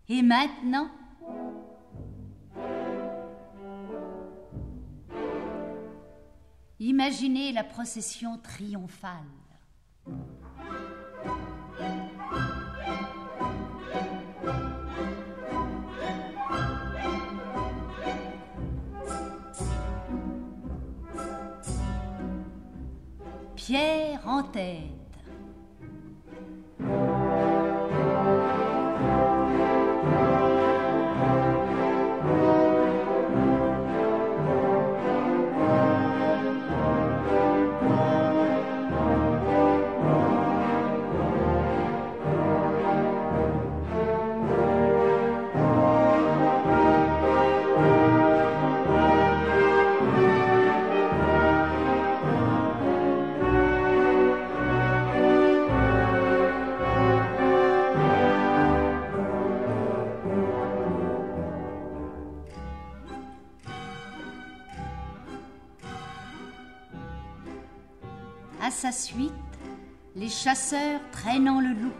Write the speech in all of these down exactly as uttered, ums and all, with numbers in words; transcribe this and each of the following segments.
Et maintenant, imaginez la procession triomphale. Pierre en tête. À sa suite, les chasseurs traînant le loup.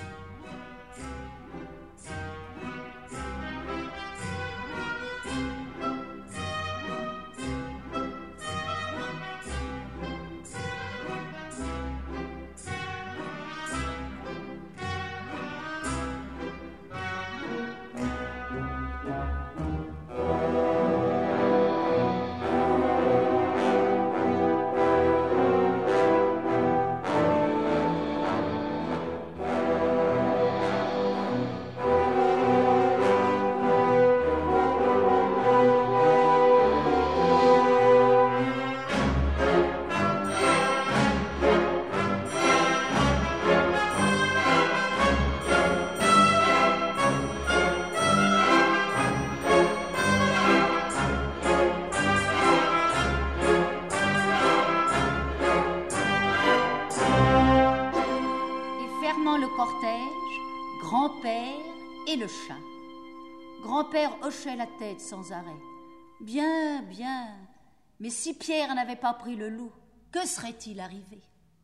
Le cortège, grand-père et le chat. Grand-père hochait la tête sans arrêt. Bien, bien, mais si Pierre n'avait pas pris le loup, que serait-il arrivé?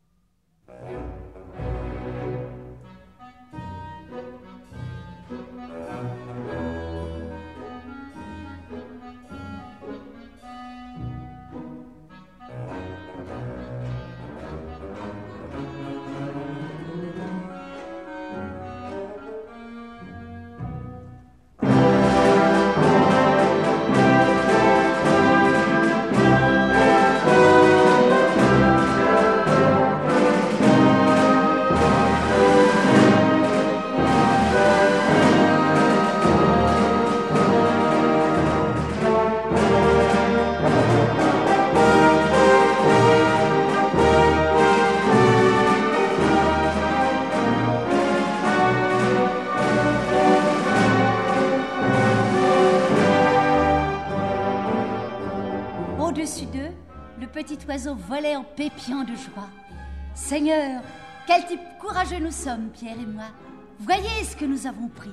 Au-dessus d'eux, le petit oiseau volait en pépiant de joie. « Seigneur, quel type courageux nous sommes, Pierre et moi. Voyez ce que nous avons pris. »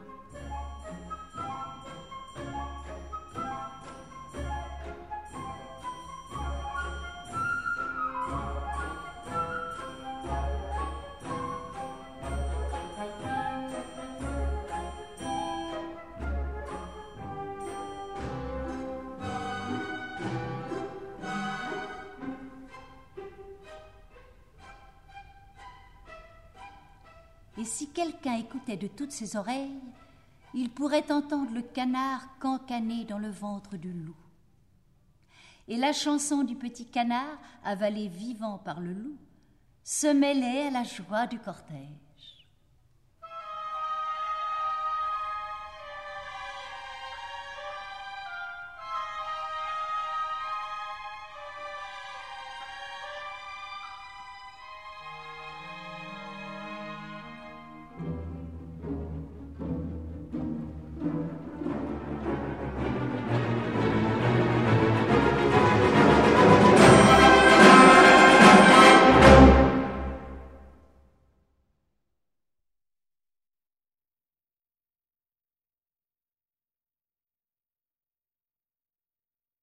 Et si quelqu'un écoutait de toutes ses oreilles, il pourrait entendre le canard cancaner dans le ventre du loup. Et la chanson du petit canard, avalé vivant par le loup, se mêlait à la joie du cortège.